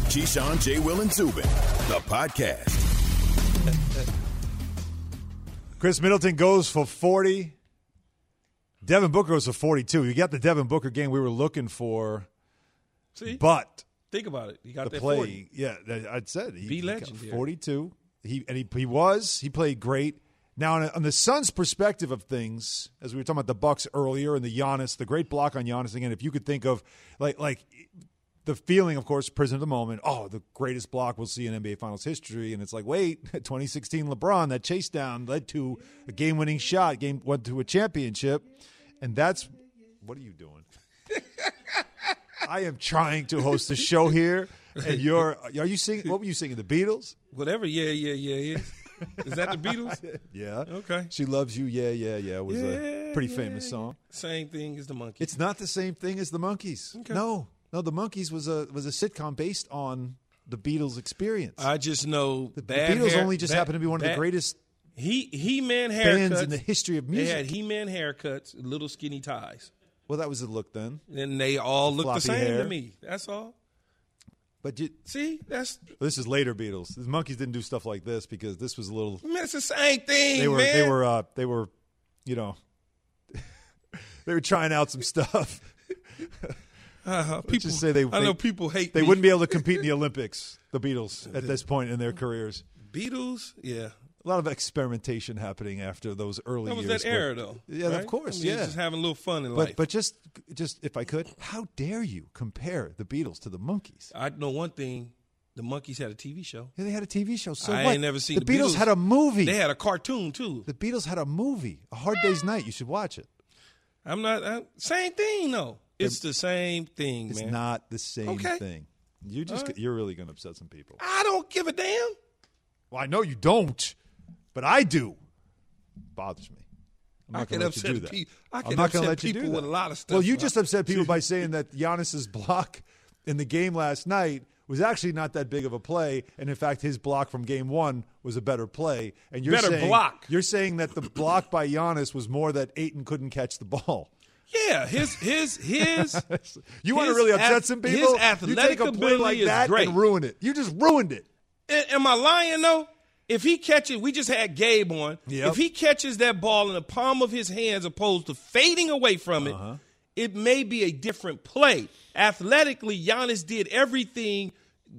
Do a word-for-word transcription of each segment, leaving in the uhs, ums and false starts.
Keyshawn, J. Will, and Zubin, the podcast. Chris Middleton goes for forty. Devin Booker goes for forty-two. You got the Devin Booker game we were looking for. See? But think about it. He got the that play, forty. yeah, I said he, Be he got legendary. forty-two. He and he he was he played great. Now on, a, on the Suns' perspective of things, as we were talking about the Bucks earlier and the Giannis, the great block on Giannis again. If you could think of like like the feeling, of course, prisoner of the moment. Oh, the greatest block we'll see in N B A Finals history, and it's like, wait, twenty sixteen LeBron, that chase down led to a game-winning shot, game went to a championship, and that's what are you doing? I am trying to host a show here, and you're are you singing? What were you singing? The Beatles? Whatever. Yeah, yeah, yeah, yeah. Is that the Beatles? Yeah. Okay. She Loves You. Yeah, yeah, yeah. It was Yeah, a pretty yeah, famous yeah. song. Same thing as the Monkees. It's not the same thing as the Monkees. Okay. No, no. The Monkees was a was a sitcom based on the Beatles experience. I just know the, the bad Beatles hair, only just bad, happen to be one of bad, the greatest he He-Man haircuts bands in the history of music. They had He-Man haircuts, little skinny ties, Well, that was the look then. and they all look the floppy same hair. to me. That's all. But you, See, that's this is later Beatles. The Monkees didn't do stuff like this because this was a little. man, it's the same thing. They were man. they were uh, they were, you know, they were trying out some stuff. Uh, people, just say they- I they- know people hate. They me. wouldn't be able to compete in the Olympics. The Beatles at this point in their careers. Beatles. Yeah, A lot of experimentation happening after those early that was years. that but- era, though. Yeah, right? of course. I mean, yeah, just having a little fun in but life. but just just if I could, how dare you compare the Beatles to the Monkees? I know one thing: the Monkees had a T V show. Yeah, they had a T V show. So I what? ain't never seen the the Beatles. Beatles. Had a movie. They had a cartoon too. the Beatles had a movie, A Hard Day's Night. You should watch it. I'm not I, same thing though. It's the same thing, It's man. not the same Okay. thing. You just All right. you're really going to upset some people. I don't give a damn. Well, I know you don't, but I do. Bothers me. I'm I not can going to let you upset do that. people. I I'm can not going upset to let you people do that. with a lot of stuff. Well, you just upset people by saying that Giannis's block in the game last night was actually not that big of a play, and in fact, his block from Game One was a better play. And you're Better saying, block. You're saying that the block by Giannis was more that Ayton couldn't catch the ball. Yeah, his his his. You want to his really upset ath- some people? His athletic you take a play ability like is that great. and ruin it. You just ruined it. A- Am I lying though? If he catches, we just had Gabe on. Yep. If he catches that ball in the palm of his hands, opposed to fading away from it, Uh-huh. it may be a different play. Athletically, Giannis did everything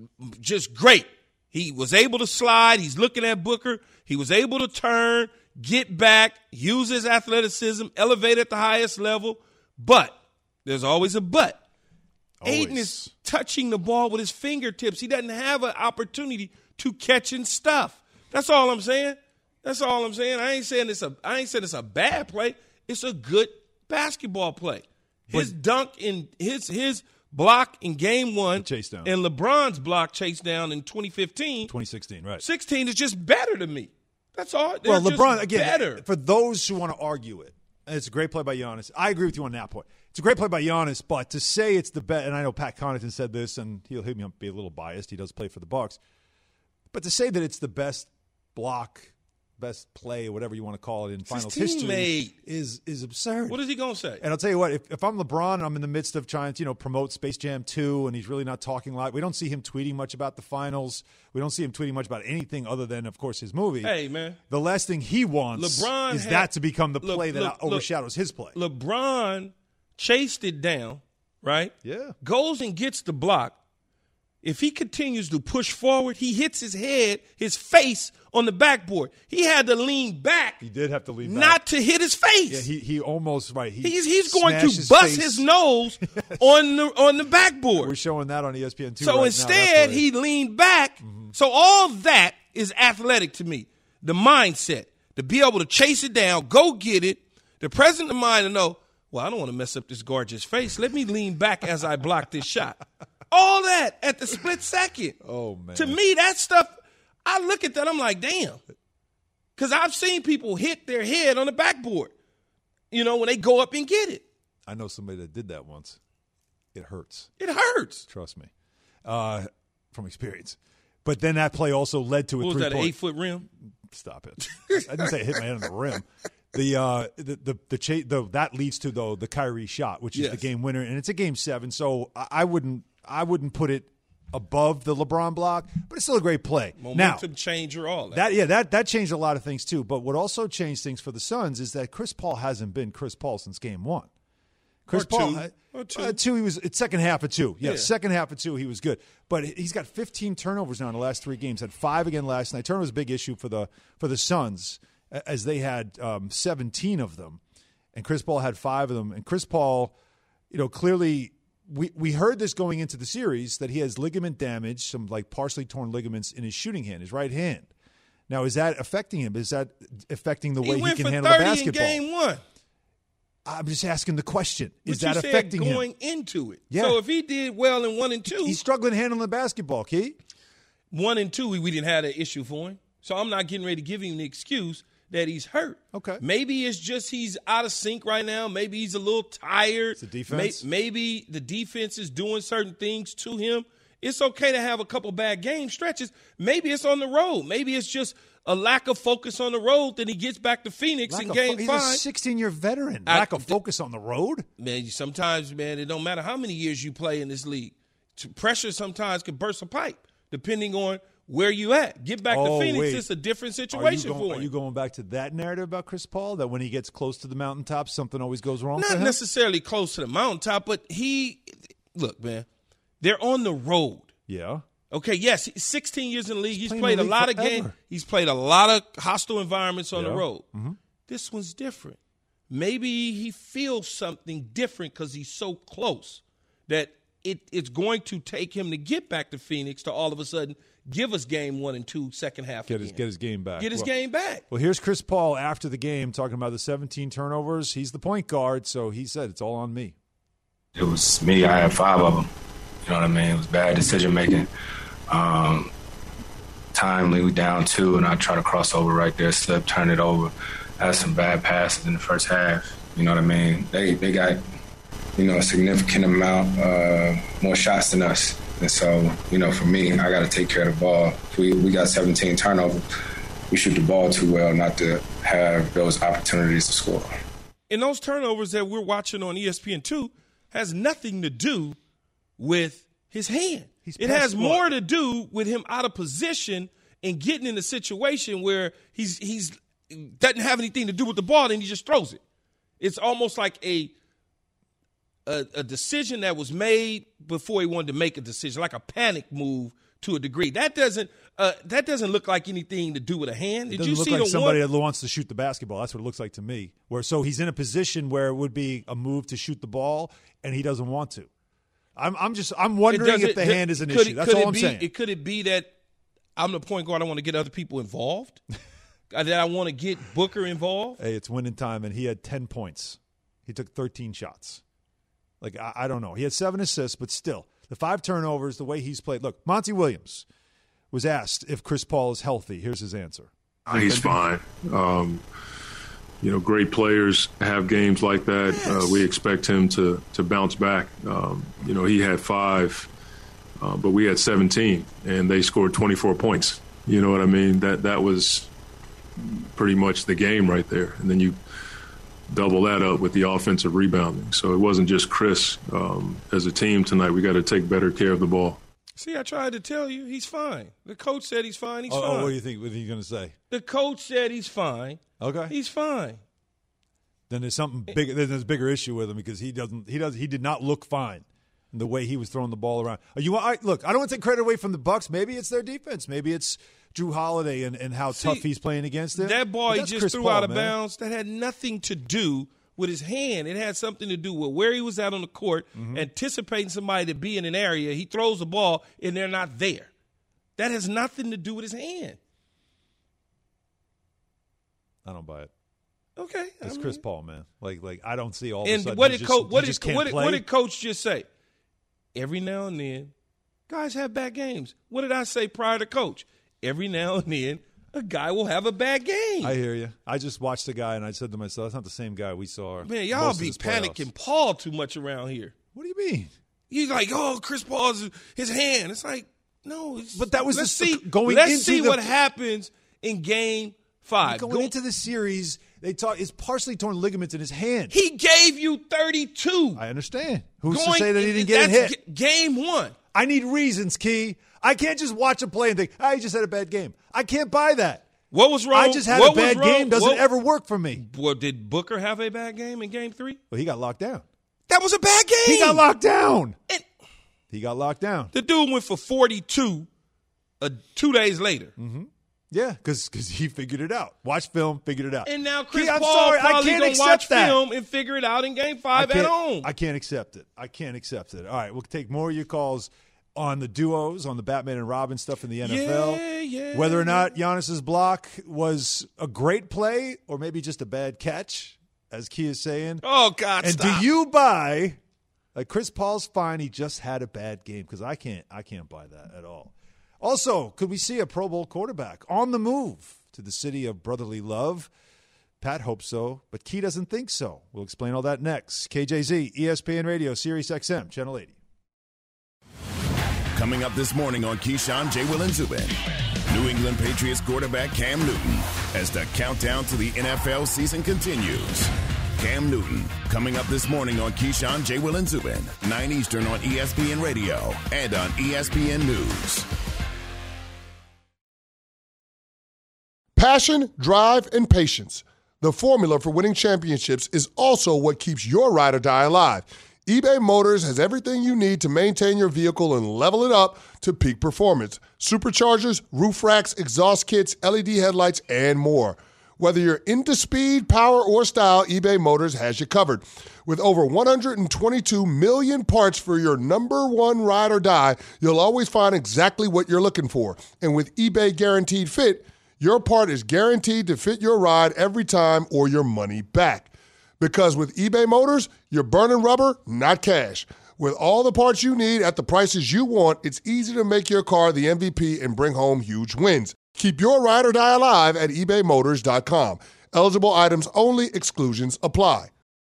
just great. He was able to slide. He's looking at Booker. He was able to turn, get back, use his athleticism, elevate at the highest level. But there's always a but. Always. Ayton is touching the ball with his fingertips. He doesn't have an opportunity to catching stuff. That's all I'm saying. That's all I'm saying. I ain't saying it's a I ain't saying it's a bad play. It's a good basketball play. His dunk in his his block in game one, chase down. and LeBron's block chase down in twenty fifteen. twenty sixteen, right? sixteen is just better to me. That's all. They're Well, just LeBron, again, better. for those who want to argue it, and it's a great play by Giannis. I agree with you on that point. It's a great play by Giannis, but to say it's the best, and I know Pat Connaughton said this, and he'll, he'll be a little biased. He does play for the Bucks. But to say that it's the best block, best play, whatever you want to call it in It's finals his history teammate. is is absurd. What is he going to say? And I'll tell you what, if, if I'm LeBron and I'm in the midst of trying to, you know, promote Space Jam two and he's really not talking a lot, we don't see him tweeting much about the finals. We don't see him tweeting much about anything other than, of course, his movie. Hey, man. The last thing he wants LeBron is had- that to become the look, play that look, look. overshadows his play. LeBron chased it down, right? Yeah. Goes and gets the block. If he continues to push forward, he hits his head, his face on the backboard. He had to lean back, He did have to lean back. not to hit his face. Yeah, he, he almost, right. He he's he's going smashed to his bust face. his nose on the on the backboard. We're showing that on E S P N two So right instead, now, that play. he leaned back. So all that is athletic to me. The mindset, to be able to chase it down, go get it. The presence of mind to know, well, I don't want to mess up this gorgeous face. Let me lean back as I block this shot. All that at the split second. Oh, man. To me, that stuff, I look at that, I'm like, damn. Because I've seen people hit their head on the backboard, you know, when they go up and get it. I know somebody that did that once. It hurts. It hurts. Trust me. Uh, from experience. But then that play also led to a What was three-point. that, an eight-foot rim? Stop it. I didn't say it hit my head on the rim. The uh the the, the, cha- the that leads to though the Kyrie shot, which is Yes. the game winner, and it's a game seven. So I, I wouldn't I wouldn't put it above the LeBron block, but it's still a great play. Momentum now, changer, all that. that. Yeah, that, that changed a lot of things too. But what also changed things for the Suns is that Chris Paul hasn't been Chris Paul since game one. Chris or Paul, two. uh, Or two. Uh, two, he was it's second half of two. Yeah, Yeah. second half of two, he was good. But he's got fifteen turnovers now in the last three games. Had five again last night. Turnover was a big issue for the for the Suns as they had um, seventeen of them, and Chris Paul had five of them. And Chris Paul, you know, clearly we we heard this going into the series that he has ligament damage, some like partially torn ligaments in his shooting hand, his right hand. Now, is that affecting him? Is that affecting the he way he, went can for handle the thirty basketball? in game one. I'm just asking the question. Is But that you said affecting him? going into it? Yeah. So if he did well in one and two, He's struggling handling the basketball, Key. one and two, we, we didn't have that issue for him. So I'm not getting ready to give him the excuse that he's hurt. Okay. Maybe it's just he's out of sync right now. Maybe he's a little tired. It's the defense? May- maybe the defense is doing certain things to him. It's okay to have a couple bad game stretches. Maybe it's on the road. Maybe it's just a lack of focus on the road. Then he gets back to Phoenix Lack in of game fo- five. He's a sixteen-year veteran. I- Lack of focus on the road? Man, sometimes, man, it don't matter how many years you play in this league. Pressure sometimes can burst a pipe, depending on where you at. Get back Oh, to Phoenix, wait. it's a different Are you, situation going, for are him. you going back to that narrative about Chris Paul, that when he gets close to the mountaintop, something always goes wrong for Not him? necessarily close to the mountaintop, but he – look, man, they're on the road. Yeah. Okay, yes, he's sixteen years in the league. He's, playing played the a league lot forever. of games. He's played a lot of hostile environments on Yeah. the road. Mm-hmm. This one's different. Maybe he feels something different because he's so close that it, it's going to take him to get back to Phoenix to all of a sudden give us game one and two, second half Get his, again. get his game back. Get his well, game back. Well, here's Chris Paul after the game talking about the seventeen turnovers. He's the point guard, so he said it's all on me. It was me. I had five of them. You know what I mean? It was bad decision making. Um, timely, we down two, and I try to cross over right there, slip, turn it over. Had some bad passes in the first half. You know what I mean? They they got, you know, a significant amount uh, more shots than us. And so, you know, for me, I got to take care of the ball. If we, we got seventeen turnovers. We shoot the ball too well not to have those opportunities to score. And those turnovers that we're watching on E S P N two has nothing to do with his hand. He's it past has what? more to do with him out of position and getting in a situation where he's he's doesn't have anything to do with the ball and he just throws it. It's almost like a, a a decision that was made before he wanted to make a decision, like a panic move to a degree. That doesn't uh, that doesn't look like anything to do with a hand. It Did doesn't you look see like the somebody one? that wants to shoot the basketball. That's what it looks like to me. Where so he's in a position where it would be a move to shoot the ball, and he doesn't want to. I'm I'm just I'm wondering Does if it- the could- hand is an could issue. it- That's could all it I'm be, saying. It could it be that I'm the point guard. I want to get other people involved. that I want to get Booker involved. Hey, it's winning time, and he had ten points. He took thirteen shots. Like, I, I don't know. He had seven assists, but still, the five turnovers, the way he's played. Look, Monty Williams was asked if Chris Paul is healthy. Here's his answer. He's fine. Um, you know, great players have games like that. Yes. Uh, we expect him to to bounce back. Um, you know, he had five, uh, but we had seventeen, and they scored twenty-four points. You know what I mean? That that was pretty much the game right there. And then you double that up with the offensive rebounding. So it wasn't just Chris. Um, as a team tonight, we got to take better care of the ball. See, I tried to tell you he's fine. The coach said he's fine. He's Oh, fine. oh, what do you think? What are you going to say? The coach said he's fine. Okay. He's fine. Then there's something big. Then there's a bigger issue with him because he doesn't. He does. He did not look fine in the way he was throwing the ball around. Are you I, look? I don't want to take credit away from the Bucks. Maybe it's their defense. Maybe it's Drew Holiday and, and how See, tough he's playing against him. That ball But he that's just Chris threw Paul, out of man. bounds, that had nothing to do with his hand. It had something to do with where he was at on the court, Mm-hmm. anticipating somebody to be in an area. He throws the ball, and they're not there. That has nothing to do with his hand. I don't buy it. Okay. I It's mean- Chris Paul, man. Like, like I don't see all. Of a And sudden what he did just, coach? he What just did can't what did, play. what did coach just say? Every now and then, guys have bad games. What did I say prior to coach? Every now and then, a guy will have a bad game. I hear you. I just watched the guy and I said to myself, "That's not the same guy we saw." Man, y'all most of be his playoffs." panicking Paul too much around here. What do you mean? He's like, oh, Chris Paul's his hand. It's like, no. It's, But that was let's the- see. going let's into see the- what happens in Game Five. Going Go- into the series, they talk. It's partially torn ligaments in his hand. he gave you thirty-two. I understand. Who's Going- to say that he didn't get a that's hit? g- Game one. I need reasons, Key. I can't just watch him play and think, ah, he just had a bad game. I can't buy that. What was wrong? I just had what a bad game. Doesn't what, ever work for me. Well, did Booker have a bad game in game three? Well, he got locked down. That was a bad game. He got locked down. And he got locked down. The dude went for forty-two uh, two days later. Mm-hmm. Yeah, because he figured it out. Watch film, figured it out. And now Chris Key, I'm Paul sorry, probably I can't gonna accept watch that. film and figure it out in game five at home. I can't accept it. I can't accept it. All right, we'll take more of your calls on the duos, on the Batman and Robin stuff in the N F L. Yeah, yeah. Whether or not Giannis's block was a great play or maybe just a bad catch, as Key is saying. Oh, God, And stop. do you buy, like Chris Paul's fine, he just had a bad game? Because I can't, I can't buy that at all. Also, could we see a Pro Bowl quarterback on the move to the city of brotherly love? Pat hopes so, but Key doesn't think so. We'll explain all that next. K J Z, E S P N Radio, Sirius X M, Channel eighty. Coming up this morning on Keyshawn, J. Will, and Zubin, New England Patriots quarterback Cam Newton as the countdown to the N F L season continues. Cam Newton, coming up this morning on Keyshawn, J. Will, and Zubin, nine Eastern on E S P N Radio and on E S P N News. Passion, drive, and patience. The formula for winning championships is also what keeps your ride or die alive. eBay Motors has everything you need to maintain your vehicle and level it up to peak performance. Superchargers, roof racks, exhaust kits, L E D headlights, and more. Whether you're into speed, power, or style, eBay Motors has you covered. With over one hundred twenty-two million parts for your number one ride or die, you'll always find exactly what you're looking for. And with eBay Guaranteed Fit, your part is guaranteed to fit your ride every time or your money back. Because with eBay Motors, you're burning rubber, not cash. With all the parts you need at the prices you want, it's easy to make your car the M V P and bring home huge wins. Keep your ride or die alive at ebay motors dot com. Eligible items only. Exclusions apply.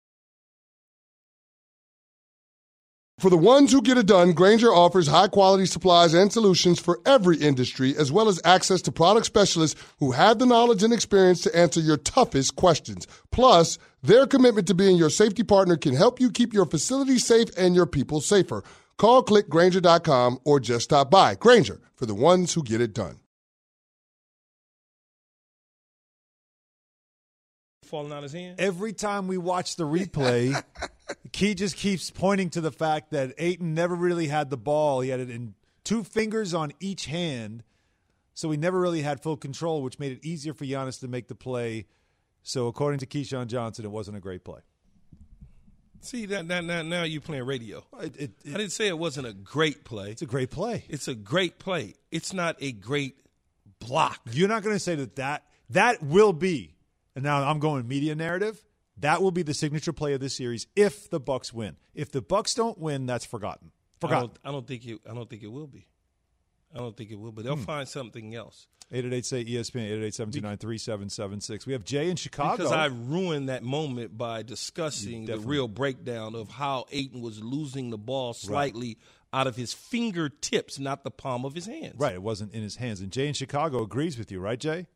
For the ones who get it done, Grainger offers high-quality supplies and solutions for every industry, as well as access to product specialists who have the knowledge and experience to answer your toughest questions. Plus, their commitment to being your safety partner can help you keep your facility safe and your people safer. Call, click Grainger dot com, or just stop by. Grainger, for the ones who get it done. Falling out his hand? Every time we watch the replay, Key just keeps pointing to the fact that Ayton never really had the ball. He had it in two fingers on each hand, so he never really had full control, which made it easier for Giannis to make the play. So according to Keyshawn Johnson, it wasn't a great play. See, that, that, now, now you're playing radio. It, it, it, I didn't say it wasn't a great play. It's a great play. It's a great play. It's not a great block. You're not going to say that that, that will be, and now I'm going media narrative, that will be the signature play of this series if the Bucks win. If the Bucks don't win, that's forgotten. Forgotten. I don't, I don't think it. I don't think it will be. I don't think it will be. They'll hmm. find something else. eight eight eight say E S P N, eight eight eight, seven two nine, three seven seven six. We have Jay in Chicago. Because I ruined that moment by discussing the real breakdown of how Ayton was losing the ball slightly right. out of his fingertips, not the palm of his hands. Right, it wasn't in his hands. And Jay in Chicago agrees with you, right, Jay?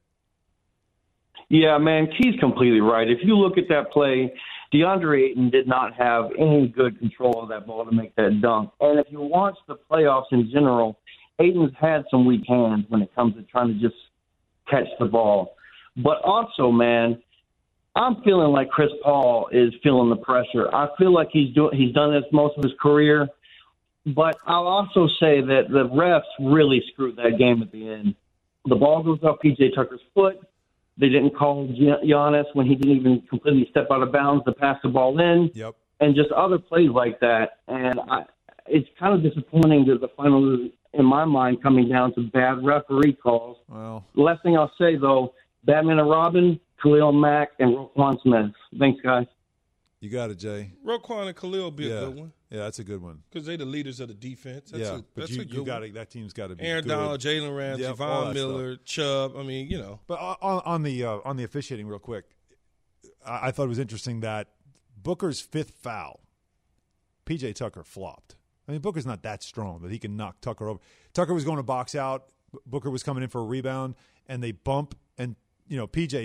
Yeah, man, Key's completely right. If you look at that play, DeAndre Ayton did not have any good control of that ball to make that dunk. And if you watch the playoffs in general, Ayton's had some weak hands when it comes to trying to just catch the ball. But also, man, I'm feeling like Chris Paul is feeling the pressure. I feel like he's doing he's done this most of his career. But I'll also say that the refs really screwed that game at the end. The ball goes off P J Tucker's foot. They didn't call Giannis when he didn't even completely step out of bounds to pass the ball in. Yep. And just other plays like that. And I, it's kind of disappointing that the final is, in my mind, coming down to bad referee calls. Well, the last thing I'll say, though, Batman and Robin, Khalil Mack, and Roquan Smith. Thanks, guys. You got it, Jay. Roquan and Khalil will be yeah. a good one. Yeah, that's a good one. Because they're the leaders of the defense. That's yeah, a, but that's you, a good you got one. That team's got to be Aaron good. Donald, Jalen Ramsey, yep, Von Miller, stuff. Chubb. I mean, you know. But on, on the uh, on the officiating, real quick, I, I thought it was interesting that Booker's fifth foul, P J Tucker flopped. I mean, Booker's not that strong that he can knock Tucker over. Tucker was going to box out. Booker was coming in for a rebound, and they bump, and you know P J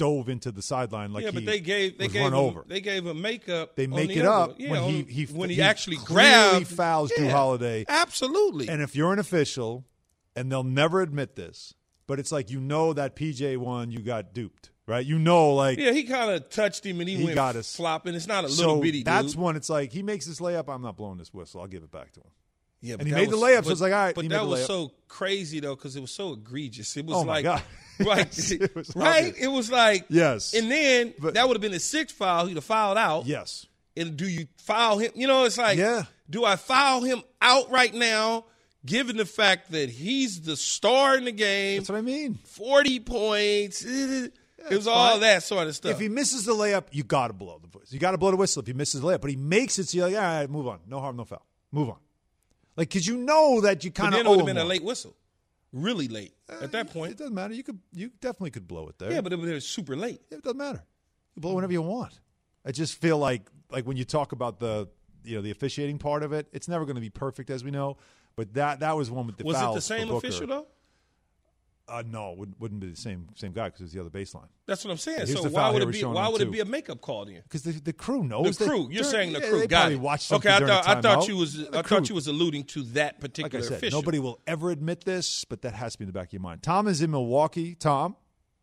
dove into the sideline like yeah, he but they gave they was gave run him, over. They gave him makeup. They on make the it other- up yeah, when on- he, he when he, he actually clearly grabbed fouls yeah, Drew Holiday. Absolutely. And if you're an official, and they'll never admit this, but it's like you know that P J one you got duped, right? You know, like yeah, he kind of touched him and he, He went got us. flopping. It's not a so little bitty that's dude. when it's like he makes this layup. I'm not blowing this whistle. I'll give it back to him. Yeah, but and he that made the was- layup, but, so it's like, all right, But he made that the was layup. so crazy though because it was so egregious. It was Oh, my like, God. right, Yes, it was right. obvious. It was like, Yes. And then But- that would have been a sixth foul. He'd have fouled out. Yes. And do you foul him? You know, it's like, Yeah. do I foul him out right now, given the fact that he's the star in the game? That's what I mean. forty points. It was all fine. that sort of stuff. If he misses the layup, you got to blow the whistle. You got to blow the whistle if he misses the layup. But he makes it, so you're like, all right, move on. No harm, no foul. Move on. Like, because you know that you but kind of then it owe would have him been a one. late whistle. Really late at that It point. doesn't matter. You could, you definitely could blow it there. Yeah, but it was super late. It doesn't matter. You blow whenever you want. I just feel like, like when you talk about the, you know, the officiating part of it, it's never going to be perfect, as we know. But that that was one with the Was it fouls the for same Booker. official though? Uh, no, wouldn't, wouldn't be the same same guy because it was the other baseline. That's what I'm saying. Here's So the why foul would here it we're be? showing Why on would two. it be a makeup call then? Because the, the crew knows. The that- crew. You're during- saying the yeah, crew. They Got probably it. watched something okay, I during thought a I thought timeout. you was The I crew- thought you was alluding to that Like particular I said, official. nobody will ever admit this, but that has to be in the back of your mind. Tom is in Milwaukee. Tom,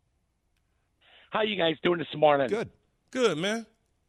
How you guys doing this morning? good. Good, man.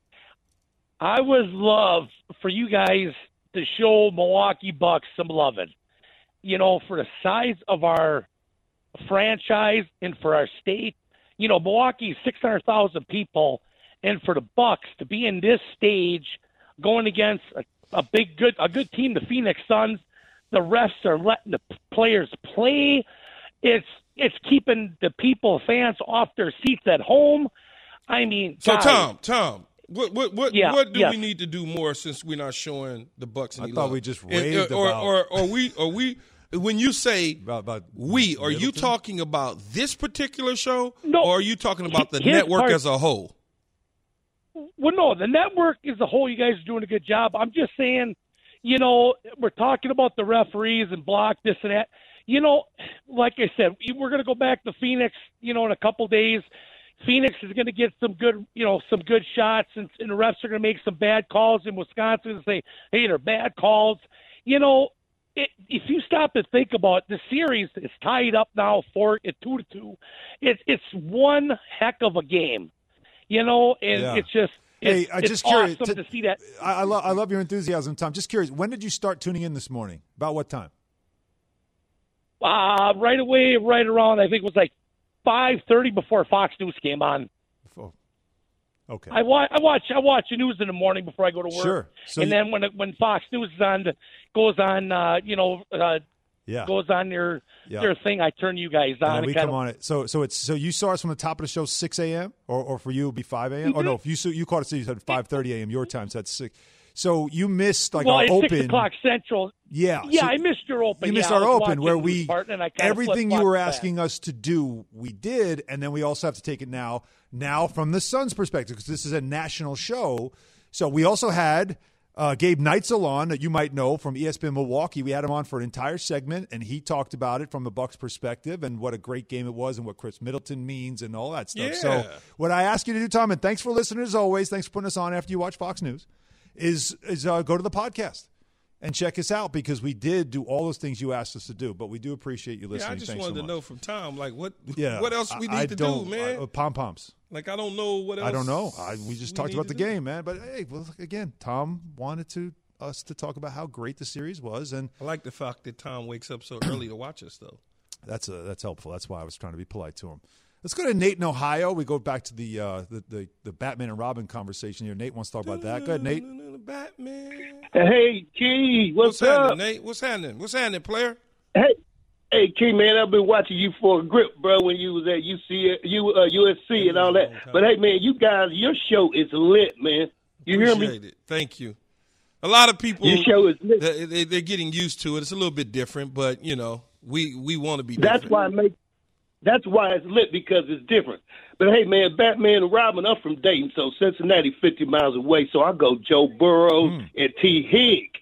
I would love for you guys to show Milwaukee Bucks some loving. You know, for the size of our franchise and for our state. You know, Milwaukee's six hundred thousand people, and for the Bucks to be in this stage going against a, a big, good, a good team, the Phoenix Suns, the refs are letting the p- players play. It's it's keeping the people, fans, off their seats at home. I mean, So guys, Tom, Tom, what what what Yeah, what do yeah. we need to do more since we're not showing the Bucks any I thought love? we just And- raved or, about- or or we or we when you say About, about we, are you Middleton? talking about this particular show, No. or are you talking about the His network part- as a whole? Well, no, the network as a whole, you guys are doing a good job. I'm just saying, you know, we're talking about the referees and block this and that. You know, like I said, we're going to go back to Phoenix, you know, in a couple days. Phoenix is going to get some good, you know, some good shots, and, and the refs are going to make some bad calls in Wisconsin and say, hey, they're bad calls. You know, it, if you stop and think about it, the series is tied up now four at two to two. It's it's one heck of a game, you know, and Yeah. it's just Hey, it's, I it's just curious awesome to- to, see that. I, I, love, I love your enthusiasm, Tom. Just curious, when did you start tuning in this morning? About what time? Uh, right away, right around I think it was like five thirty before Fox News came on. Oh, okay. I watch, I watch, I watch the news in the morning before I go to work. Sure. So and you- then when it, when Fox News is on, goes on, uh, you know, uh, yeah. goes on their Yeah. their thing, I turn you guys on. And and we kind come of, on it. So so it's so you saw us from the top of the show six a.m. or or for you it would be five a.m. Or no, if you so you caught us you said five thirty a.m. your time, so that's six. So you missed like well, our it's open. six o'clock Central. Yeah. Yeah, so I missed your open. You yeah, missed I our was open watching where the we part, and I kinda everything you were flip-flopped asking us to do, we did, and then we also have to take it now now from the Suns' perspective because this is a national show. So we also had uh, Gabe Neitzel on that you might know from E S P N Milwaukee. We had him on for an entire segment, and he talked about it from the Bucks' perspective and what a great game it was and what Chris Middleton means and all that stuff. Yeah. So what I ask you to do, Tom, and thanks for listening as always. Thanks for putting us on after you watch Fox News. Is is uh, go to the podcast and check us out because we did do all those things you asked us to do. But we do appreciate you listening. Yeah, I just Thanks wanted so to much. know from Tom, like what Yeah, what else we I- need I to don't- do, man. Uh, pom poms. like I don't know what else. I don't know. I, we just we talked need about to the do. game, man. But hey, well, again, Tom wanted to us to talk about how great the series was, and I like the fact that Tom wakes up so early to watch us, though. that's uh, that's helpful. That's why I was trying to be polite to him. Let's go to Nate in Ohio. We go back to the uh, the, the the Batman and Robin conversation here. Nate wants to talk about that. Go ahead, Nate. Batman. Hey, Key, what's, What's happening, up? Nate? What's happening? What's happening, player? Hey, hey, Key, man, I've been watching you for a grip, bro, when you was at U C, U, uh, U S C and all that. But hey, man, you guys, your show is lit, man. You hear me? Appreciate it. Thank you. A lot of people, Your show is lit. they, they, they're getting used to it. It's a little bit different, but you know, we we want to be. That's different. why I make. That's why it's lit because it's different. But hey, man, Batman and Robin, I'm from Dayton, so Cincinnati, fifty miles away. So I go Joe Burrow Mm. and T. Higg.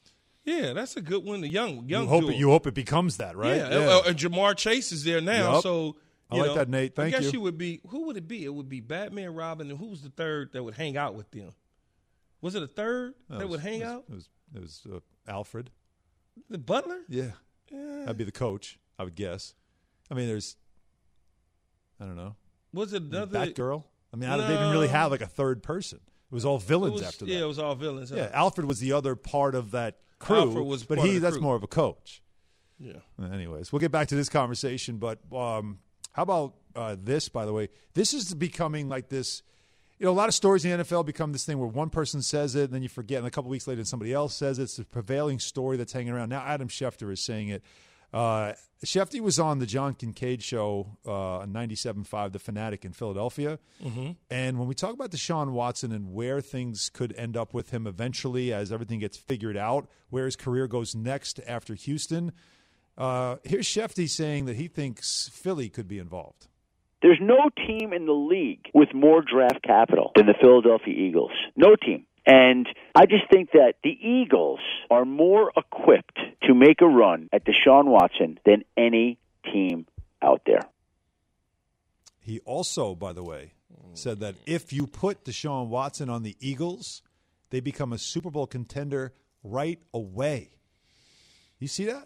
Yeah, that's a good one. The young young You hope duo. it, you hope it becomes that, right? Yeah, uh, and Jamar Chase is there now, Yup. so I you like know, that, Nate. Thank I guess you. you would be. Who would it be? It would be Batman, Robin, and who was the third that would hang out with them? Was it a third No, that it was, would hang it was, out? It was, it was uh, Alfred. The butler? Yeah. That'd be the coach, I would guess. I mean, there's, I don't know. Was it another Batgirl? I mean, I don't, they didn't really have like a third person. It was all villains was, after that. Yeah, it was all villains. Yeah, Alfred was the other part of that crew, Alfred was but part he of the that's crew. more of a coach. Yeah. Anyways, we'll get back to this conversation, but um, how about uh, this, by the way? This is becoming like this, you know, a lot of stories in the N F L become this thing where one person says it and then you forget, and a couple weeks later somebody else says it. It's the prevailing story that's hanging around. Now Adam Schefter is saying it. Uh, Shefty was on the John Kincaid show uh, on ninety-seven point five, The Fanatic in Philadelphia. Mm-hmm. And when we talk about Deshaun Watson and where things could end up with him eventually as everything gets figured out, where his career goes next after Houston, uh, here's Shefty saying that he thinks Philly could be involved. There's no team in the league with more draft capital than the Philadelphia Eagles. No team. And I just think that the Eagles are more equipped to make a run at Deshaun Watson than any team out there. He also, by the way, said that if you put Deshaun Watson on the Eagles, they become a Super Bowl contender right away. You see that?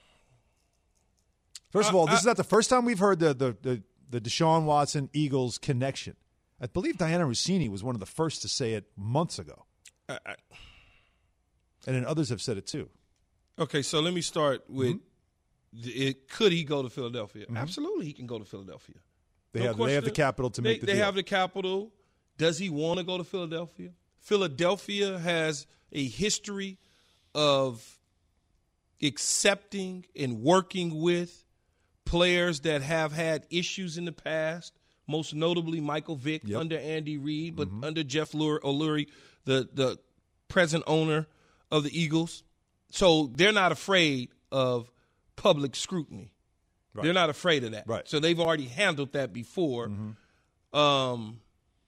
First of all, this is not the first time we've heard the the the, the Deshaun Watson Eagles connection. I believe Diana Rossini was one of the first to say it months ago. I, I, and then others have said it too. Okay, so let me start with Mm-hmm. it, could he go to Philadelphia? Mm-hmm. Absolutely, he can go to Philadelphia. They No have they have the question. capital to They, make the they deal. have the capital. Does he want to go to Philadelphia? Philadelphia has a history of accepting and working with players that have had issues in the past, most notably Michael Vick Yep. under Andy Reid, but Mm-hmm. under Jeff Lurie, O'Leary, the, the present owner of the Eagles. So they're not afraid of public scrutiny. Right. They're not afraid of that. Right. So they've already handled that before. Mm-hmm. Um,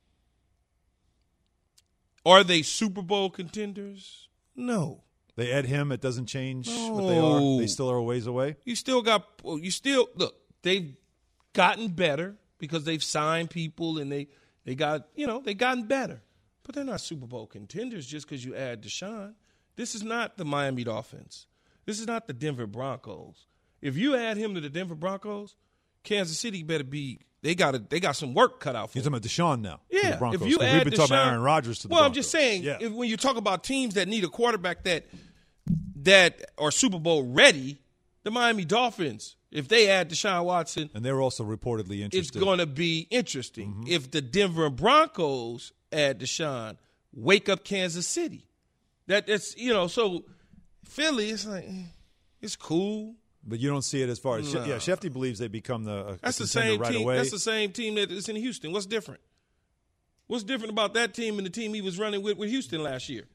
are they Super Bowl contenders? No. They add him, it doesn't change what they are. No. They still are a ways away. You still got you still look, they've gotten better because they've signed people and they they got, you know, they gotten better. But they're not Super Bowl contenders just because you add Deshaun. This is not the Miami Dolphins. This is not the Denver Broncos. If you add him to the Denver Broncos, Kansas City better be they got a, they got some work cut out for You're them. talking about Deshaun now. to Yeah, the Broncos. if you 'Cause add we've been talking Deshaun- about Aaron Rodgers to the well, Broncos. I'm just saying, Yeah. if, when you talk about teams that need a quarterback that that are Super Bowl ready, the Miami Dolphins, if they add Deshaun Watson, and they were also reportedly it's interested. going to be interesting. Mm-hmm. If the Denver Broncos add Deshaun, wake up Kansas City. That that's you know so Philly, it's like eh, it's cool. But you don't see it as far as No. yeah. Shefty believes they become the a, That's a the contender same right team. away. That's the same team that is in Houston. What's different? What's different about that team and the team he was running with with Houston last year?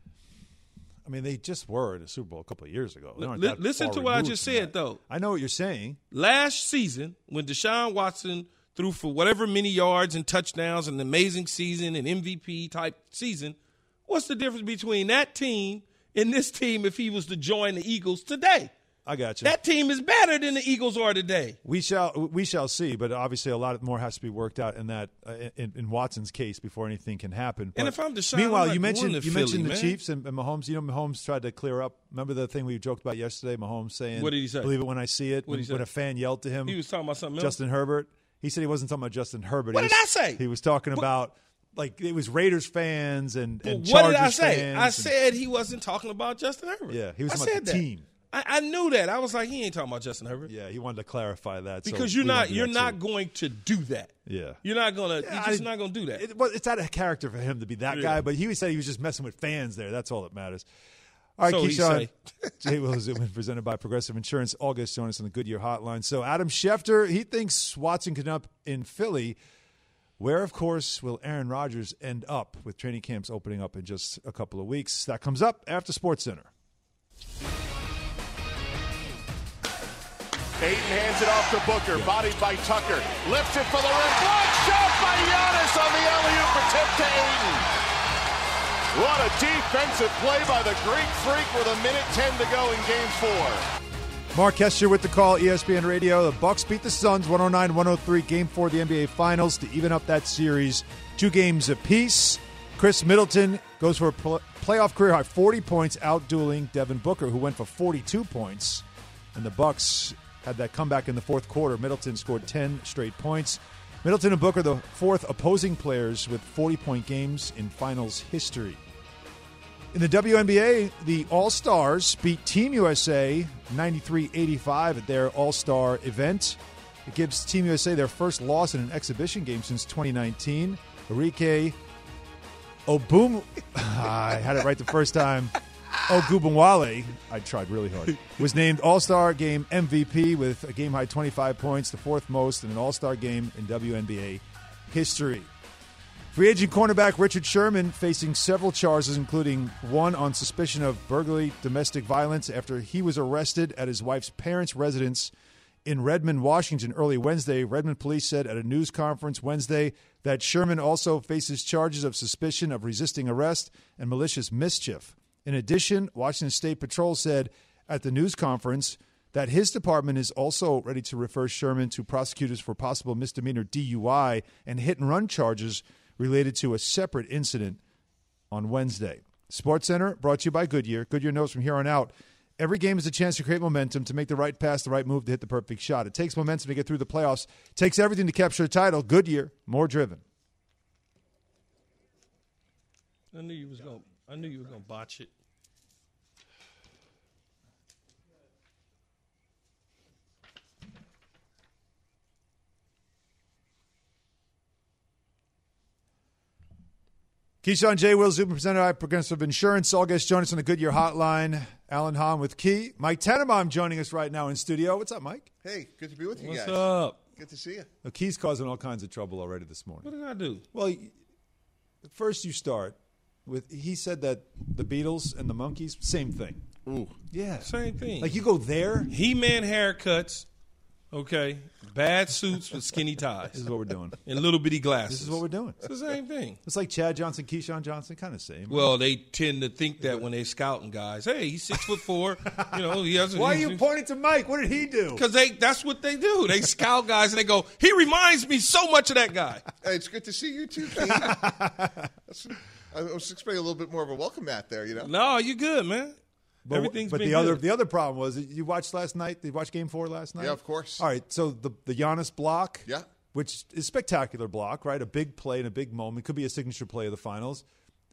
I mean, they just were in the Super Bowl a couple of years ago. They aren't Li- that listen far to what I removed just from said, that. though. I know what you're saying. Last season, when Deshaun Watson threw for whatever many yards and touchdowns, an amazing season, an M V P type season, what's the difference between that team and this team if he was to join the Eagles today? I got you. That team is better than the Eagles are today. We shall we shall see, but obviously a lot more has to be worked out in that uh, in, in Watson's case before anything can happen. And But if I'm Deshaun, meanwhile, I'm not you mentioned going to you Philly, mentioned the man. Chiefs and, and Mahomes. You know, Mahomes tried to clear up. Remember the thing we joked about yesterday? Mahomes saying, What did he say? Believe it when I see it. What When, did he say? when a fan yelled to him, He was talking about something else. Justin Herbert. He said he wasn't talking about Justin Herbert. What he did was, I say? He was talking about like it was Raiders fans and, and But what Chargers did I say? fans. I and- said he wasn't talking about Justin Herbert. Yeah, he was I talking about said the that. team. I, I knew that. I was like, he ain't talking about Justin Herbert. Yeah, he wanted to clarify that so Because you're we won't not do you're that not too. going to do that. Yeah. You're not gonna Yeah, you're just I- not gonna do that. It, well, it's out of character for him to be that Yeah. guy, but he said he was just messing with fans there. That's all that matters. All right, So he Keyshawn. say. Jay Will Zubin, presented by Progressive Insurance. August join us on the Goodyear Hotline. So Adam Schefter, he thinks Watson could end up in Philly, where, of course, will Aaron Rodgers end up with training camps opening up in just a couple of weeks. That comes up after SportsCenter. Ayton hands it off to Booker, bodied by Tucker, lifts it for the rim, block shot by Giannis on the alley-oop attempt to Ayton. What a defensive play by the Greek Freak with a minute ten to go in game four. Mark Hester with the call, E S P N Radio. The Bucks beat the Suns one oh nine one oh three, game four of the N B A Finals to even up that series. Two games apiece. Chris Middleton goes for a pl- playoff career high, forty points, out-dueling Devin Booker, who went for forty-two points. And the Bucks had that comeback in the fourth quarter. Middleton scored ten straight points. Middleton and Booker, the fourth opposing players with forty-point games in Finals history. In the W N B A, the All-Stars beat Team U S A ninety-three eighty-five at their All-Star event. It gives Team U S A their first loss in an exhibition game since twenty nineteen. Enrique Obum, I had it right the first time. Ogubunwale, I tried really hard, was named All-Star Game M V P with a game-high twenty-five points, the fourth most in an All-Star game in W N B A history. Free agent cornerback Richard Sherman facing several charges, including one on suspicion of burglary, domestic violence, after he was arrested at his wife's parents' residence in Redmond, Washington, early Wednesday. Redmond police said at a news conference Wednesday that Sherman also faces charges of suspicion of resisting arrest and malicious mischief. In addition, Washington State Patrol said at the news conference that his department is also ready to refer Sherman to prosecutors for possible misdemeanor D U I and hit-and-run charges related to a separate incident on Wednesday. SportsCenter brought to you by Goodyear. Goodyear knows from here on out, every game is a chance to create momentum, to make the right pass, the right move, to hit the perfect shot. It takes momentum to get through the playoffs. It takes everything to capture a title. Goodyear, more driven. I knew you was going. I knew you were going to botch it. Keyshawn J. Will Zubin, presented by Progressive Insurance. All guests join us on the Goodyear Hotline. Alan Hahn with Key. Mike Tenenbaum joining us right now in studio. What's up, Mike? Hey, good to be with you What's guys. What's up? Good to see you. Well, Key's causing all kinds of trouble already this morning. What did I do? Well, first you start with, he said that the Beatles and the Monkees, same thing. Ooh. Yeah. Same thing. Like you go there. He-Man haircuts, okay, bad suits with skinny ties. This is what we're doing. And little bitty glasses. This is what we're doing. It's the same thing. It's like Chad Johnson, Keyshawn Johnson, kind of same. Well, they tend to think that when they're scouting guys. Hey, he's six foot four. You know, he has. Why are you pointing to Mike? What did he do? Because they that's what they do. They scout guys and they go, he reminds me so much of that guy. Hey, it's good to see you too, King. I was expecting a little bit more of a welcome mat there, you know. No, you good, man. But, Everything's but been the good. other the other problem was, you watched last night. Did you watch Game Four last night? Yeah, of course. All right, so the the Giannis block, yeah, which is a spectacular block, right? A big play and a big moment. Could be a signature play of the finals.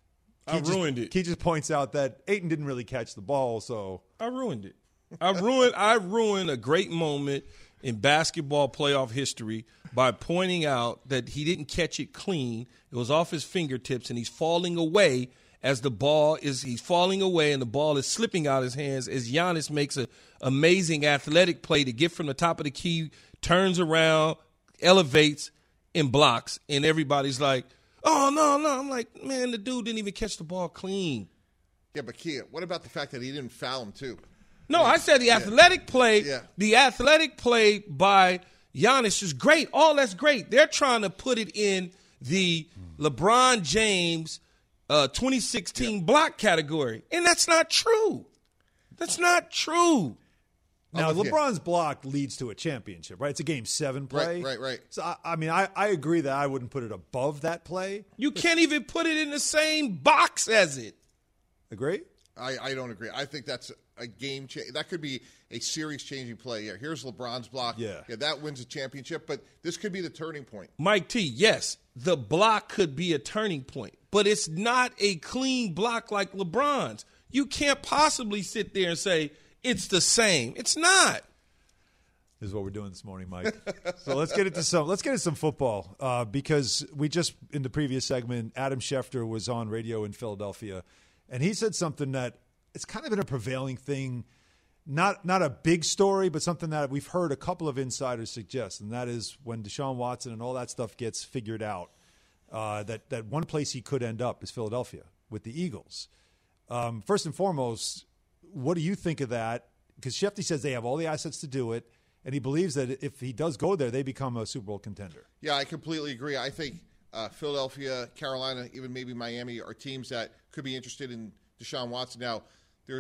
I Key ruined just, it. Key just points out that Ayton didn't really catch the ball, so I ruined it. I ruined I ruined a great moment in basketball playoff history by pointing out that he didn't catch it clean. It was off his fingertips, and he's falling away as the ball is he's falling away and the ball is slipping out of his hands as Giannis makes an amazing athletic play to get from the top of the key, turns around, elevates, and blocks. And everybody's like, oh, no, no. I'm like, man, the dude didn't even catch the ball clean. Yeah, but Kia, what about the fact that he didn't foul him too? No, I said the athletic yeah. play, yeah. the athletic play by Giannis is great. All that's great. They're trying to put it in the LeBron James uh, twenty sixteen yeah. block category, and that's not true. That's not true. Now, LeBron's block leads to a championship, right? It's a game seven play. Right, right, right. So, I, I mean, I, I agree that I wouldn't put it above that play. You can't even put it in the same box as it. Agree? I, I don't agree. I think that's a game change. That could be a series-changing play. Yeah, here's LeBron's block. Yeah. yeah, that wins a championship, but this could be the turning point. Mike T, yes, the block could be a turning point, but it's not a clean block like LeBron's. You can't possibly sit there and say it's the same. It's not. This is what we're doing this morning, Mike. So let's get into some. Let's get into some football uh, because we just in the previous segment, Adam Schefter was on radio in Philadelphia, and he said something that it's kind of been a prevailing thing. Not not a big story, but something that we've heard a couple of insiders suggest, and that is when Deshaun Watson and all that stuff gets figured out, uh, that, that one place he could end up is Philadelphia with the Eagles. Um, first and foremost, what do you think of that? Because Schefter says they have all the assets to do it, and he believes that if he does go there, they become a Super Bowl contender. Yeah, I completely agree. I think uh, Philadelphia, Carolina, even maybe Miami are teams that could be interested in Deshaun Watson. Now, there's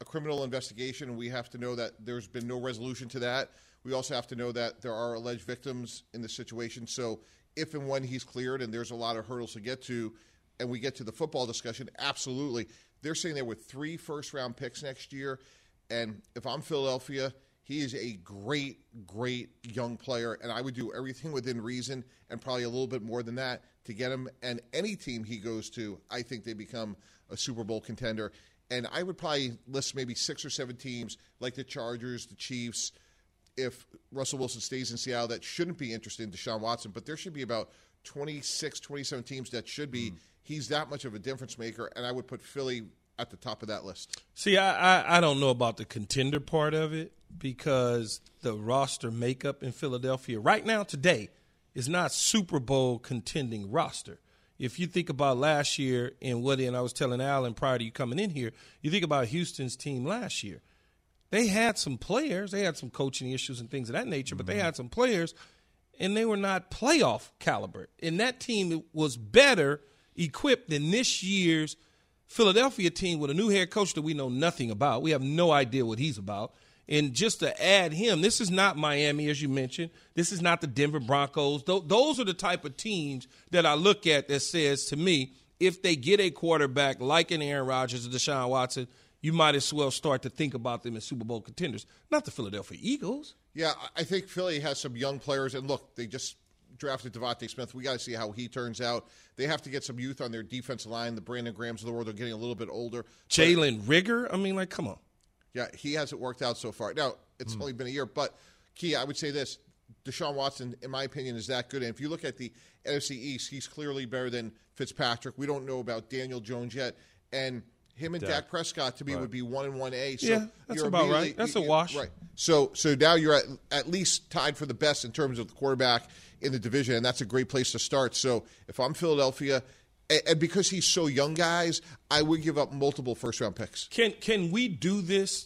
a criminal investigation, and we have to know that there's been no resolution to that. We also have to know that there are alleged victims in the situation. So if and when he's cleared, and there's a lot of hurdles to get to, and we get to the football discussion, absolutely. They're saying there were three first-round picks next year, and if I'm Philadelphia, he is a great, great young player, and I would do everything within reason and probably a little bit more than that to get him. And any team he goes to, I think they become a Super Bowl contender. And I would probably list maybe six or seven teams like the Chargers, the Chiefs, if Russell Wilson stays in Seattle, that shouldn't be interested in Deshaun Watson. But there should be about twenty-six, twenty-seven teams that should be. Mm. He's that much of a difference maker, and I would put Philly at the top of that list. See, I, I, I don't know about the contender part of it because the roster makeup in Philadelphia right now today is not Super Bowl contending roster. If you think about last year and what, and I was telling Alan prior to you coming in here, you think about Houston's team last year. They had some players. They had some coaching issues and things of that nature, but mm-hmm. they had some players, and they were not playoff caliber. And that team was better equipped than this year's Philadelphia team with a new head coach that we know nothing about. We have no idea what he's about. And just to add him, this is not Miami, as you mentioned. This is not the Denver Broncos. Th- those are the type of teams that I look at that says to me, if they get a quarterback like an Aaron Rodgers or Deshaun Watson, you might as well start to think about them as Super Bowl contenders, not the Philadelphia Eagles. Yeah, I think Philly has some young players. And, look, they just drafted Devontae Smith. We got to see how he turns out. They have to get some youth on their defensive line. The Brandon Grahams of the world are getting a little bit older. Jalen Rigger? I mean, like, come on. Yeah, he hasn't worked out so far. Now, it's mm. only been a year. But, Key, I would say this. Deshaun Watson, in my opinion, is that good. And if you look at the N F C East, he's clearly better than Fitzpatrick. We don't know about Daniel Jones yet. And him and Dak, Dak Prescott, to me, right. would be one and one A. So yeah, that's about right. That's a wash. Right. So so now you're at, at least tied for the best in terms of the quarterback in the division, and that's a great place to start. So if I'm Philadelphia, and, and because he's so young, guys, I would give up multiple first-round picks. Can can we do this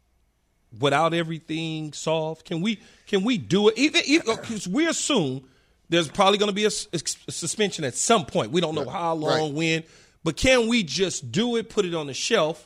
without everything solved? Can we can we do it? Even because we assume there's probably going to be a, a suspension at some point. We don't know right. how long, right. when. But can we just do it, put it on the shelf,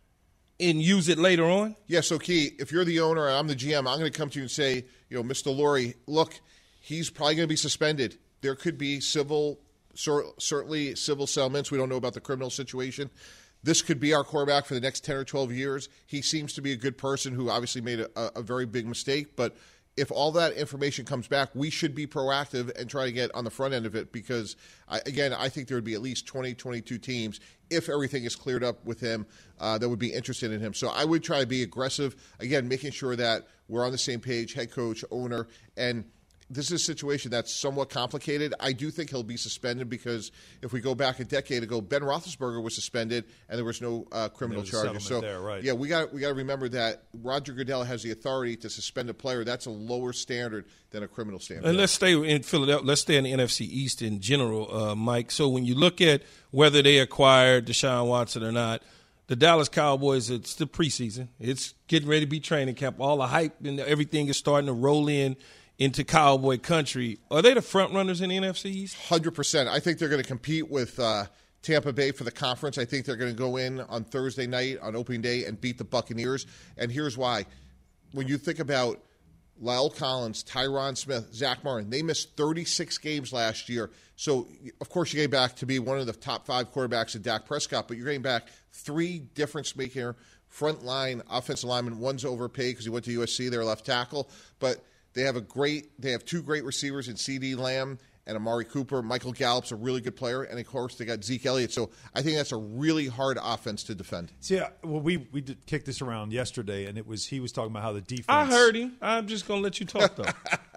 and use it later on? Yeah, so, Key, if you're the owner and I'm the G M, I'm going to come to you and say, you know, Mister Lurie, look, he's probably going to be suspended. There could be civil, certainly civil settlements. We don't know about the criminal situation. This could be our quarterback for the next ten or twelve years. He seems to be a good person who obviously made a, a very big mistake, but if all that information comes back, we should be proactive and try to get on the front end of it because, I, again, I think there would be at least twenty, twenty-two teams, if everything is cleared up with him, uh, that would be interested in him. So I would try to be aggressive, again, making sure that we're on the same page, head coach, owner, and this is a situation that's somewhat complicated. I do think he'll be suspended because if we go back a decade ago, Ben Roethlisberger was suspended and there was no uh, criminal charges. So, there, right. yeah, we got we got to remember that Roger Goodell has the authority to suspend a player. That's a lower standard than a criminal standard. And let's stay in Philadelphia. Let's stay in the N F C East in general, uh, Mike. So when you look at whether they acquired Deshaun Watson or not, the Dallas Cowboys, it's the preseason. It's getting ready to be training camp. All the hype and everything is starting to roll in into Cowboy country. Are they the front runners in the N F C East? one hundred percent. I think they're going to compete with uh, Tampa Bay for the conference. I think they're going to go in on Thursday night on opening day and beat the Buccaneers. And here's why. When you think about Lyle Collins, Tyron Smith, Zach Martin, they missed thirty-six games last year. So, of course, you get back to be one of the top five quarterbacks in Dak Prescott, but you're getting back three difference-maker front-line offensive linemen. One's overpaid because he went to U S C, their left tackle. But They have a great. They have two great receivers in CeeDee Lamb and Amari Cooper. Michael Gallup's a really good player, and of course they got Zeke Elliott. So I think that's a really hard offense to defend. See, yeah, well, we we did kick this around yesterday, and it was he was talking about how the defense. I heard him. I'm just gonna let you talk though.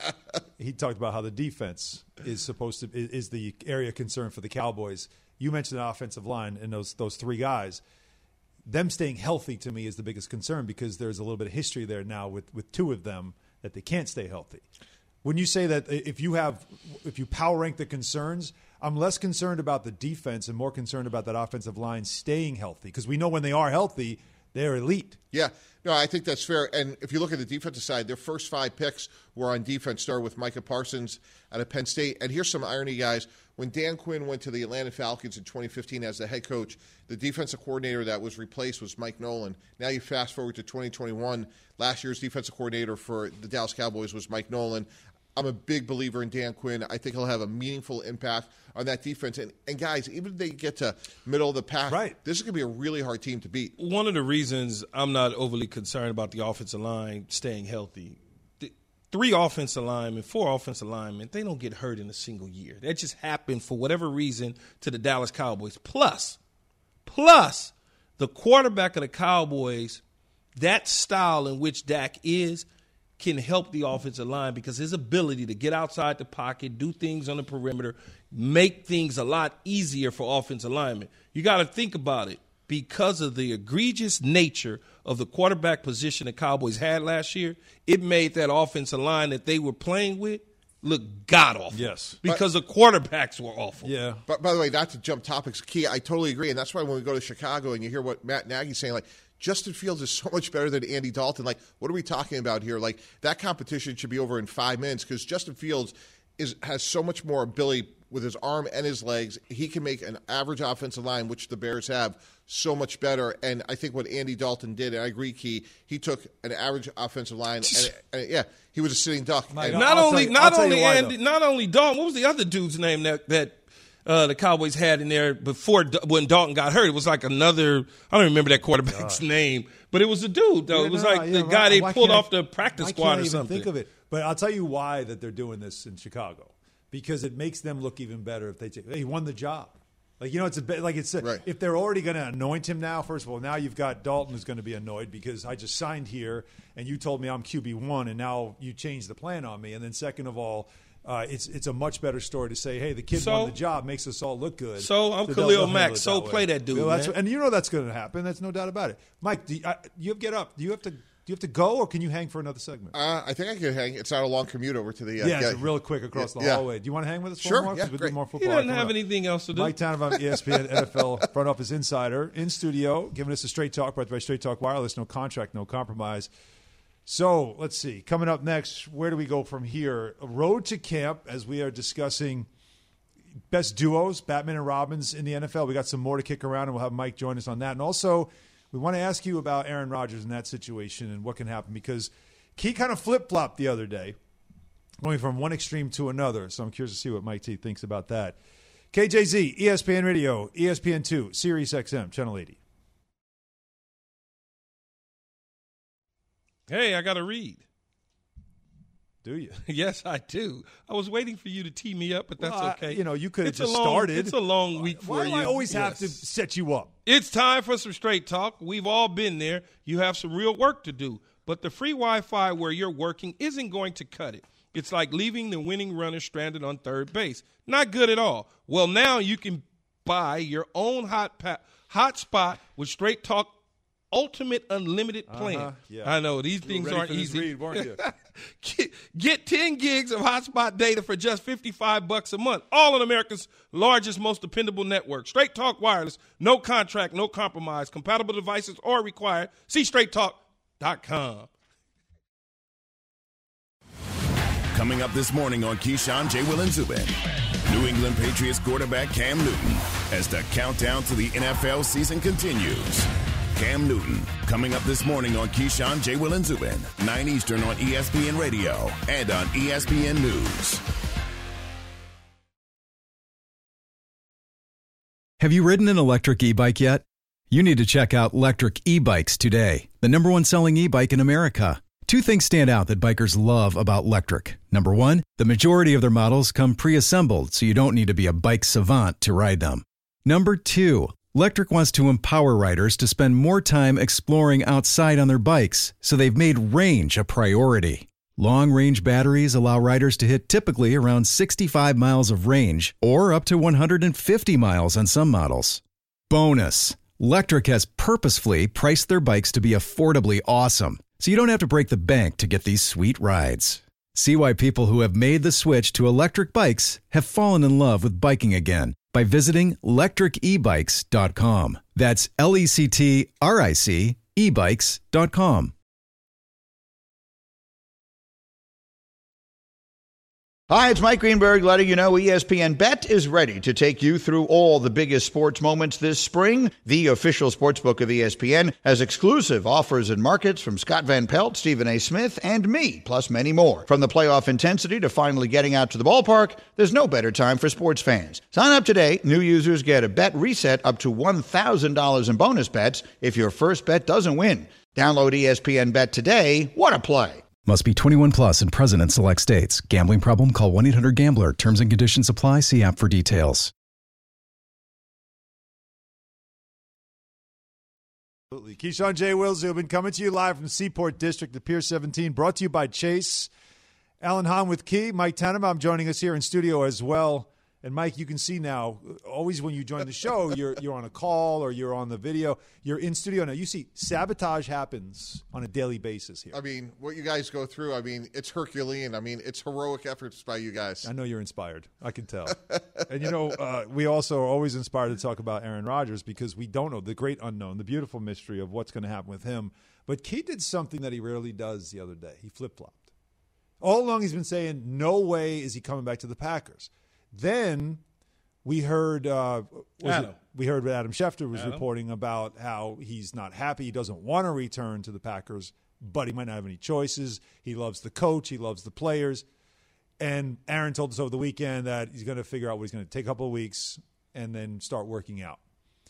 He talked about how the defense is supposed to is, is the area of concern for the Cowboys. You mentioned the offensive line and those those three guys. Them staying healthy to me is the biggest concern because there's a little bit of history there now with with two of them that they can't stay healthy. When you say that if you have, if you power rank the concerns, I'm less concerned about the defense and more concerned about that offensive line staying healthy because we know when they are healthy, They're elite. Yeah. No, I think that's fair. And if you look at the defensive side, their first five picks were on defense, started with Micah Parsons out of Penn State. And here's some irony, guys. When Dan Quinn went to the Atlanta Falcons in twenty fifteen as the head coach, the defensive coordinator that was replaced was Mike Nolan. Now you fast forward to twenty twenty-one. Last year's defensive coordinator for the Dallas Cowboys was Mike Nolan. I'm a big believer in Dan Quinn. I think he'll have a meaningful impact on that defense. And, and guys, even if they get to middle of the pack, right. this is going to be a really hard team to beat. One of the reasons I'm not overly concerned about the offensive line staying healthy, the three offensive linemen, four offensive linemen, they don't get hurt in a single year. That just happened for whatever reason to the Dallas Cowboys. Plus, plus the quarterback of the Cowboys, that style in which Dak is, can help the offensive line because his ability to get outside the pocket, do things on the perimeter, make things a lot easier for offensive linemen. You got to think about it. Because of the egregious nature of the quarterback position the Cowboys had last year, it made that offensive line that they were playing with look god-awful. Yes. Because but, the quarterbacks were awful. Yeah. But by the way, not to jump topics, Key, I totally agree. And that's why when we go to Chicago and you hear what Matt Nagy's saying, like, Justin Fields is so much better than Andy Dalton. Like, what are we talking about here? Like, that competition should be over in five minutes because Justin Fields is has so much more ability with his arm and his legs. He can make an average offensive line, which the Bears have, so much better. And I think what Andy Dalton did, and I agree, Key, he took an average offensive line, and, and yeah, he was a sitting duck. Mike, and, not I'll only, you, not I'll only Andy, though. not only Dalton. What was the other dude's name that that uh, the Cowboys had in there before when Dalton got hurt? It was like another. I don't remember that quarterback's God. name, but it was a dude though. Yeah, it was no, like yeah, the right. guy they Why pulled can't off the practice I squad can't or even something. Think of it, but I'll tell you why that they're doing this in Chicago because it makes them look even better if they take. He won the job. Like, you know, it's a bit like it's a, right. if they're already going to anoint him now. First of all, now you've got Dalton who's going to be annoyed because I just signed here and you told me I'm Q B one and now you changed the plan on me. And then second of all, uh, it's it's a much better story to say, hey, the kid so, won the job, makes us all look good. So I'm so Khalil Mack. So play that dude, well, that's, man. and you know that's going to happen. That's no doubt about it. Mike, do you, uh, you get up? Do you have to? Do you have to go, or can you hang for another segment? Uh, I think I can hang. It's not a long commute over to the. Uh, yeah, it's real quick across yeah, the yeah. hallway. Do you want to hang with us? Sure, more? yeah, we great. do more He football. doesn't Come have up. anything else to do. Mike Tannenbaum, E S P N N F L front office insider in studio, giving us a straight talk brought by Straight Talk Wireless. No contract, no compromise. So let's see. Coming up next, where do we go from here? A road to camp as we are discussing best duos, Batman and Robbins in the N F L. We got some more to kick around, and we'll have Mike join us on that. And also, we want to ask you about Aaron Rodgers in that situation and what can happen because he kind of flip-flopped the other day, going from one extreme to another. So I'm curious to see what Mike T thinks about that. K J Z, E S P N Radio, E S P N two, Sirius X M, Channel eighty. Hey, I got to read. Do you? Yes, I do. I was waiting for you to tee me up, but that's well, okay. I, you know, you could have it's just a long, started. It's a long week Why for do you. I always yes. have to set you up? It's time for some straight talk. We've all been there. You have some real work to do. But the free Wi-Fi where you're working isn't going to cut it. It's like leaving the winning runner stranded on third base. Not good at all. Well, now you can buy your own hot pa- hotspot with Straight Talk Ultimate Unlimited plan. Uh-huh, yeah. I know these You things were ready aren't for this easy. read, weren't you? get, get ten gigs of hotspot data for just fifty-five bucks a month. All on America's largest, most dependable network. Straight Talk Wireless. No contract, no compromise. Compatible devices are required. See straight talk dot com. Coming up this morning on Keyshawn, J. Will, and Zubin, New England Patriots quarterback Cam Newton as the countdown to the N F L season continues. Cam Newton, coming up this morning on Keyshawn, J. Will, and Zubin, nine Eastern on E S P N Radio and on E S P N News. Have you ridden an electric e-bike yet? You need to check out Lectric E-Bikes today, the number one selling e-bike in America. Two things stand out that bikers love about Lectric. Number one, the majority of their models come pre-assembled, so you don't need to be a bike savant to ride them. Number two, Lectric wants to empower riders to spend more time exploring outside on their bikes, so they've made range a priority. Long-range batteries allow riders to hit typically around sixty-five miles of range, or up to one hundred fifty miles on some models. Bonus, Lectric has purposefully priced their bikes to be affordably awesome, so you don't have to break the bank to get these sweet rides. See why people who have made the switch to electric bikes have fallen in love with biking again by visiting lectric e bikes dot com. That's L E C T R I C e bikes dot com. Hi, it's Mike Greenberg letting you know E S P N Bet is ready to take you through all the biggest sports moments this spring. The official sportsbook of E S P N has exclusive offers and markets from Scott Van Pelt, Stephen A. Smith, and me, plus many more. From the playoff intensity to finally getting out to the ballpark, there's no better time for sports fans. Sign up today. New users get a bet reset up to one thousand dollars in bonus bets if your first bet doesn't win. Download E S P N Bet today. What a play. Must be twenty-one plus and present in select states. Gambling problem? Call one eight hundred gambler. Terms and conditions apply. See app for details. Absolutely. Keyshawn J. Will Zubin coming to you live from Seaport District at Pier seventeen, brought to you by Chase. Alan Hahn with Key. Mike Tannenbaum joining us here in studio as well. And, Mike, you can see now, always when you join the show, you're you're on a call or you're on the video. You're in studio now. You see, sabotage happens on a daily basis here. I mean, what you guys go through, I mean, it's Herculean. I mean, it's heroic efforts by you guys. I know you're inspired. I can tell. And, you know, uh, we also are always inspired to talk about Aaron Rodgers because we don't know the great unknown, the beautiful mystery of what's going to happen with him. But Key did something that he rarely does the other day. He flip-flopped. All along he's been saying, no way is he coming back to the Packers. Then we heard uh, was it, we heard what Adam Schefter was Adam. reporting about how he's not happy. He doesn't want to return to the Packers, but he might not have any choices. He loves the coach. He loves the players. And Aaron told us over the weekend that he's going to figure out what he's going to take a couple of weeks and then start working out.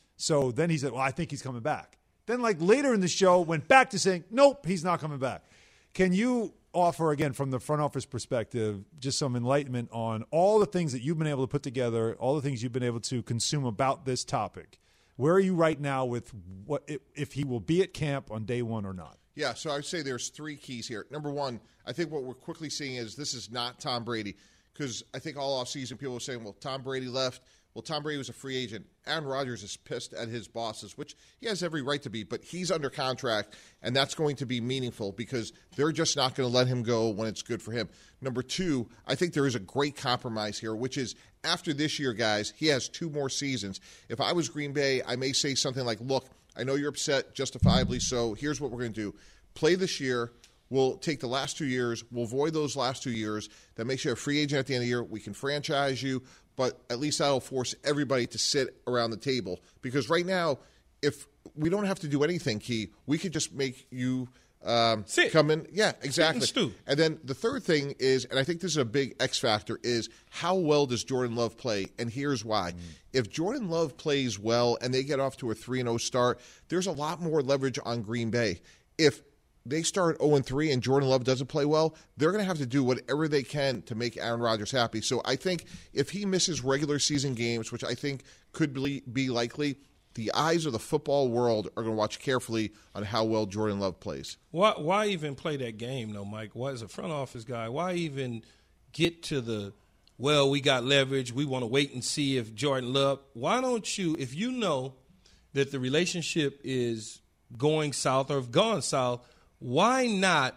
So then he said, well, I think he's coming back. Then like later in the show went back to saying, nope, he's not coming back. Can you offer, again, from the front office perspective, just some enlightenment on all the things that you've been able to put together, all the things you've been able to consume about this topic? Where are you right now with what if he will be at camp on day one or not? Yeah, so I would say there's three keys here. Number one, I think what we're quickly seeing is this is not Tom Brady, because I think all offseason people were saying, well, Tom Brady left. Well, Tom Brady was a free agent. Aaron Rodgers is pissed at his bosses, which he has every right to be, but he's under contract, and that's going to be meaningful because they're just not going to let him go when it's good for him. Number two, I think there is a great compromise here, which is after this year, guys, he has two more seasons. If I was Green Bay, I may say something like, look, I know you're upset, justifiably so. Here's what we're going to do. Play this year. We'll take the last two years. We'll void those last two years. That makes you a free agent at the end of the year. We can franchise you, but at least that'll force everybody to sit around the table. Because right now, if we don't have to do anything, Key, we could just make you um, Sit. come in. Yeah, exactly. Sit and stew. And then the third thing is, and I think this is a big X factor, is how well does Jordan Love play? And here's why. Mm. If Jordan Love plays well and they get off to a three and oh start, there's a lot more leverage on Green Bay. If they start oh and three and Jordan Love doesn't play well, they're going to have to do whatever they can to make Aaron Rodgers happy. So I think if he misses regular season games, which I think could be, be likely, the eyes of the football world are going to watch carefully on how well Jordan Love plays. Why, why even play that game, though, Mike? Why, as a front office guy, why even get to the, well, we got leverage, we want to wait and see if Jordan Love – why don't you, if you know that the relationship is going south or have gone south, why not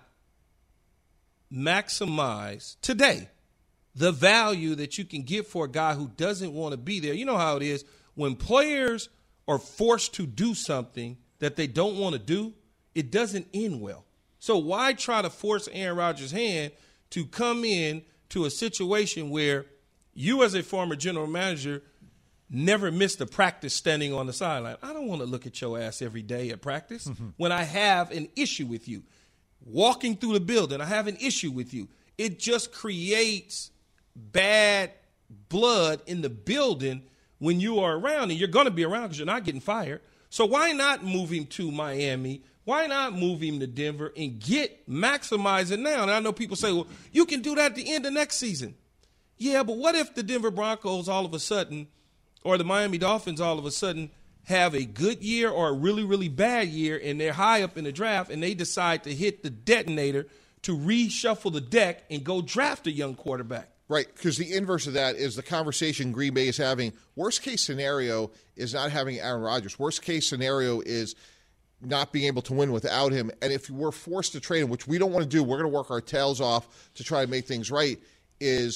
maximize today the value that you can get for a guy who doesn't want to be there? You know how it is when players are forced to do something that they don't want to do, it doesn't end well. So why try to force Aaron Rodgers' hand to come in to a situation where you as a former general manager never missed a practice standing on the sideline? I don't want to look at your ass every day at practice mm-hmm. when I have an issue with you. Walking through the building, I have an issue with you. It just creates bad blood in the building when you are around, and you're going to be around because you're not getting fired. So why not move him to Miami? Why not move him to Denver and get maximize it now? And I know people say, well, you can do that at the end of next season. Yeah, but what if the Denver Broncos all of a sudden or the Miami Dolphins all of a sudden have a good year or a really, really bad year and they're high up in the draft and they decide to hit the detonator to reshuffle the deck and go draft a young quarterback? Right, because the inverse of that is the conversation Green Bay is having. Worst case scenario is not having Aaron Rodgers. Worst case scenario is not being able to win without him. And if we're forced to trade him, which we don't want to do, we're going to work our tails off to try to make things right, is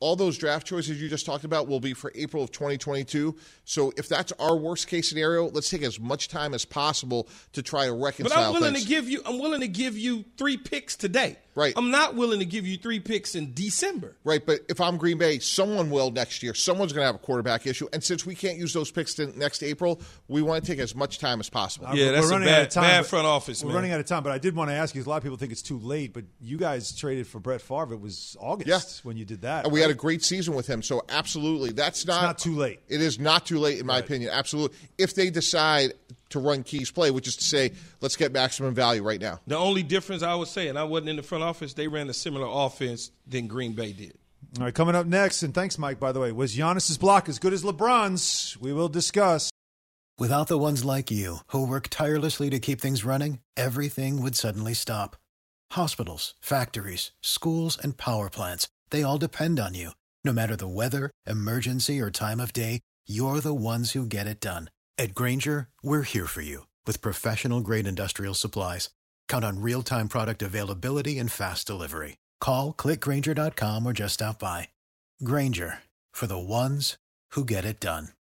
all those draft choices you just talked about will be for April of twenty twenty-two. So if that's our worst case scenario, let's take as much time as possible to try to reconcile. But I'm willing things. to give you. I'm willing to give you three picks today. Right. I'm not willing to give you three picks in December. Right, but if I'm Green Bay, someone will next year. Someone's going to have a quarterback issue, and since we can't use those picks to next April, we want to take as much time as possible. Yeah, that's we're a running bad, out of time, bad but- front office, We're man. running out of time, but I did want to ask you, because a lot of people think it's too late, but you guys traded for Brett Favre. It was August Yeah. when you did that. And we right? had a great season with him, so absolutely. That's not, not too late. It is not too late, in my Right. opinion, absolutely. If they decide to run Key's play, which is to say, let's get maximum value right now. The only difference I would say, and I wasn't in the front office, they ran a similar offense than Green Bay did. All right, coming up next, and thanks, Mike, by the way, was Giannis's block as good as LeBron's? We will discuss. Without the ones like you, who work tirelessly to keep things running, everything would suddenly stop. Hospitals, factories, schools, and power plants, they all depend on you. No matter the weather, emergency, or time of day, you're the ones who get it done. At Grainger, we're here for you with professional-grade industrial supplies. Count on real-time product availability and fast delivery. Call, click Grainger dot com, or just stop by. Grainger, for the ones who get it done.